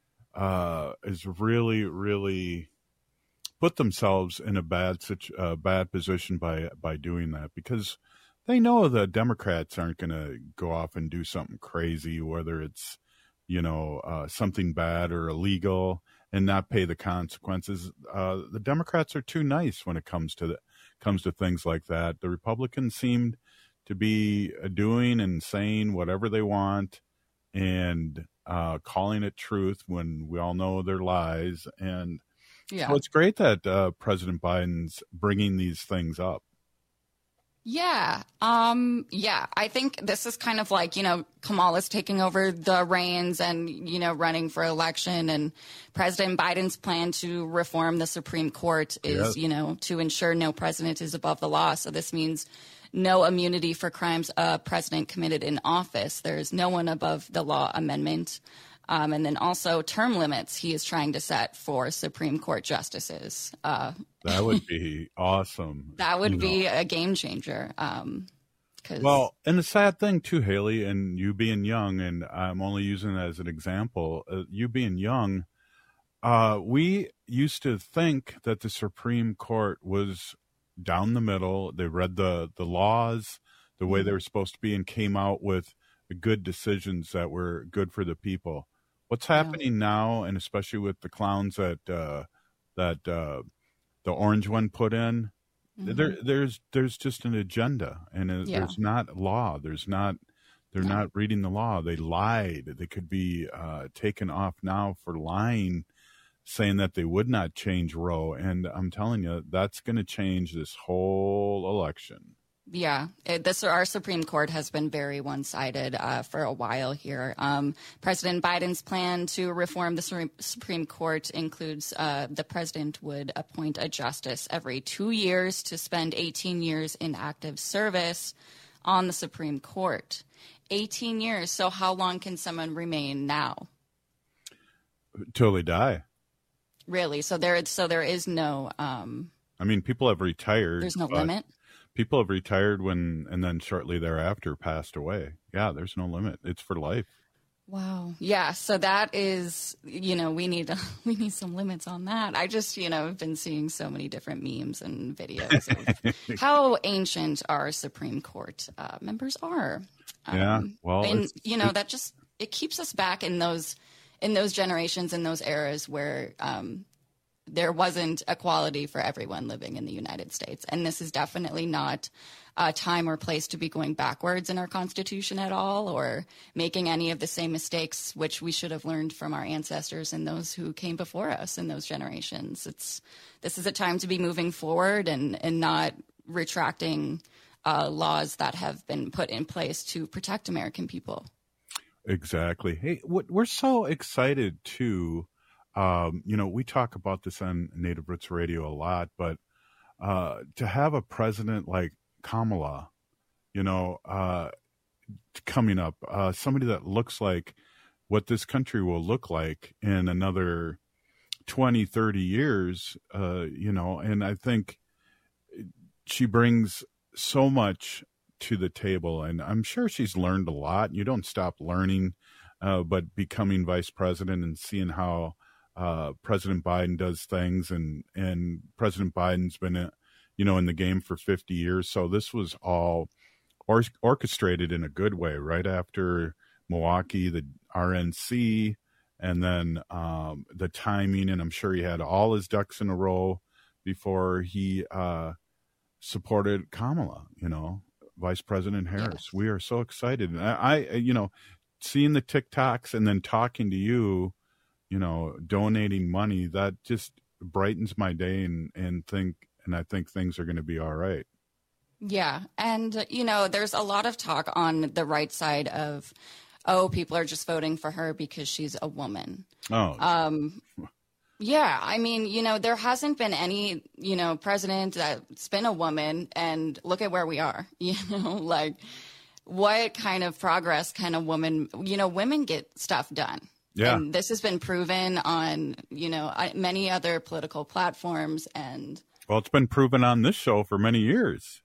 uh, is really, really put themselves in a bad situ- uh, bad position by by doing that, because they know the Democrats aren't going to go off and do something crazy, whether it's, you know, uh, something bad or illegal, and not pay the consequences. Uh, the Democrats are too nice when it comes to the, comes to things like that. The Republicans seemed to be doing and saying whatever they want and uh, calling it truth when we all know they're lies. And Yeah. so it's great that uh, President Biden's bringing these things up. Yeah. Um, yeah. I think this is kind of like, you know, Kamala's taking over the reins and, you know, running for election, and President Biden's plan to reform the Supreme Court is, Yes. you know, to ensure no president is above the law. So this means no immunity for crimes a president committed in office. There's no one above the law amendment. Um, and then also term limits he is trying to set for Supreme Court justices. Uh, That would be awesome. that would you be know. a game changer. Um, 'cause Well, and the sad thing too, Haley, and you being young, and I'm only using that as an example, uh, you being young, uh, we used to think that the Supreme Court was down the middle. They read the, the laws the way they were supposed to be and came out with good decisions that were good for the people. What's happening now, and especially with the clowns that uh, that uh, the orange one put in, Mhm. there there's there's just an agenda, and it, Yeah. there's not law. There's not they're No. not reading the law. They lied. They could be uh, taken off now for lying, saying that they would not change Roe. And I'm telling you, that's going to change this whole election. Yeah, it, this our Supreme Court has been very one-sided uh, for a while here. Um, President Biden's plan to reform the Supreme Court includes uh, the president would appoint a justice every two years to spend eighteen years in active service on the Supreme Court. eighteen years. So how long can someone remain now? Till they die. Really? So there, so there is no. Um, I mean, people have retired. There's no limit. People have retired when, and then shortly thereafter passed away. Yeah, there's no limit. It's for life. Wow. Yeah. So that is, you know, we need we need some limits on that. I just, you know, have been seeing so many different memes and videos of how ancient our Supreme Court uh, members are. Um, yeah. Well, and you know, that just it keeps us back in those in those generations, in those eras where um, there wasn't equality for everyone living in the United States. And this is definitely not a time or place to be going backwards in our Constitution at all, or making any of the same mistakes which we should have learned from our ancestors and those who came before us in those generations. It's this is a time to be moving forward and, and not retracting uh, laws that have been put in place to protect American people. Exactly. Hey, we're so excited too. Um, you know, we talk about this on Native Roots Radio a lot, but uh, to have a president like Kamala, you know, uh, coming up, uh, somebody that looks like what this country will look like in another twenty, thirty years, uh, you know, and I think she brings so much to the table, and I'm sure she's learned a lot. You don't stop learning, uh, but becoming vice president and seeing how Uh, President Biden does things, and, and President Biden's been, uh, you know, in the game for fifty years. So this was all or- orchestrated in a good way, right after Milwaukee, the R N C, and then um, the timing. And I'm sure he had all his ducks in a row before he uh, supported Kamala, you know, Vice President Harris. Yeah. We are so excited. And I, I, you know, seeing the TikToks and then talking to you, you know, donating money, that just brightens my day, and, and think, and I think things are going to be all right. Yeah. And, you know, there's a lot of talk on the right side of, oh, people are just voting for her because she's a woman. Oh, um, yeah. I mean, you know, there hasn't been any, you know, president that's been a woman, and look at where we are, you know, like what kind of progress can a woman, you know, women get stuff done. Yeah. And this has been proven on, you know, many other political platforms. And well, it's been proven on this show for many years.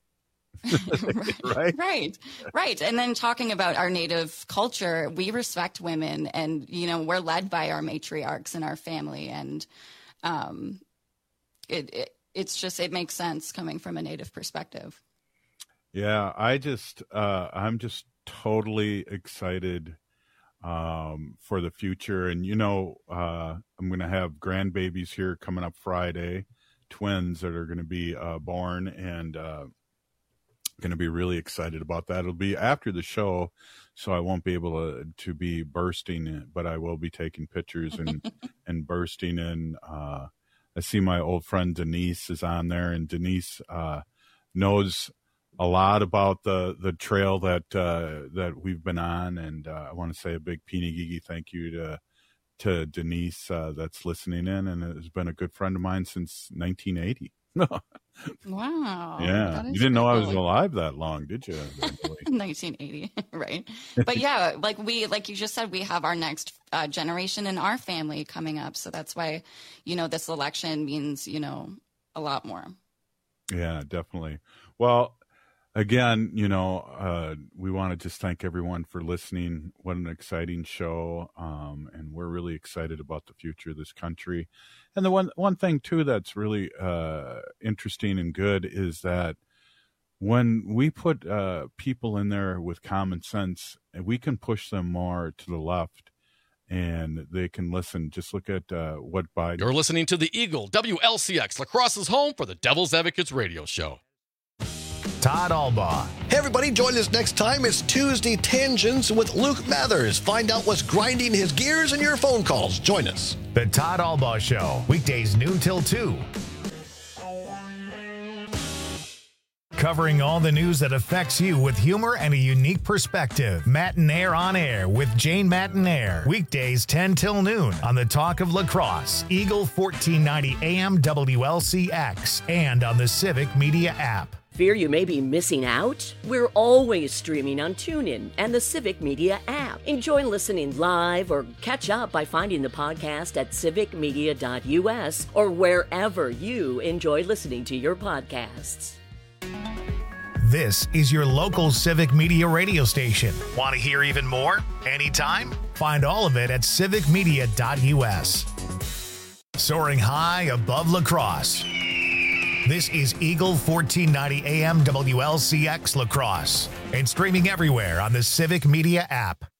right. Right. Right. And then talking about our Native culture, we respect women, and, you know, we're led by our matriarchs in our family. And um, it, it it's just it makes sense coming from a Native perspective. Yeah, I just uh, I'm just totally excited um for the future. And you know, uh I'm gonna have grandbabies here coming up Friday, twins that are gonna be uh born, and uh gonna be really excited about that. It'll be after the show, so I won't be able to to be bursting in, but I will be taking pictures and and bursting in. uh I see my old friend Denise is on there, and Denise uh knows a lot about the the trail that uh, that we've been on, and uh, I want to say a big Peenigigi thank you to to Denise uh, that's listening in, and has been a good friend of mine since nineteen eighty. Wow! Yeah, you didn't know I was alive that long, did you? nineteen eighty, right? But yeah, like we, like you just said, we have our next uh, generation in our family coming up, so that's why, you know, this election means, you know, a lot more. Yeah, definitely. Well, again, you know, uh, we want to just thank everyone for listening. What an exciting show. Um, and we're really excited about the future of this country. And the one, one thing too, that's really, uh, interesting and good is that when we put, uh, people in there with common sense, we can push them more to the left, and they can listen. Just look at, uh, what Biden. You're listening to the Eagle, W L C X, La Crosse's home for the Devil's Advocates radio show. Todd Albaugh. Hey, everybody, join us next time. It's Tuesday Tangents with Luke Mathers. Find out what's grinding his gears in your phone calls. Join us. The Todd Albaugh Show, weekdays noon till two. Covering all the news that affects you with humor and a unique perspective. Matt and Air on Air with Jane Matt and Air. Weekdays ten till noon on the Talk of La Crosse, Eagle fourteen ninety A M W L C X, and on the Civic Media app. Fear you may be missing out? We're always streaming on TuneIn and the Civic Media app. Enjoy listening live or catch up by finding the podcast at civic media dot u s or wherever you enjoy listening to your podcasts. This is your local Civic Media radio station. Want to hear even more? Anytime? Find all of it at civic media dot u s. Soaring high above La Crosse. This is Eagle fourteen ninety A M W L C X La Crosse and streaming everywhere on the Civic Media app.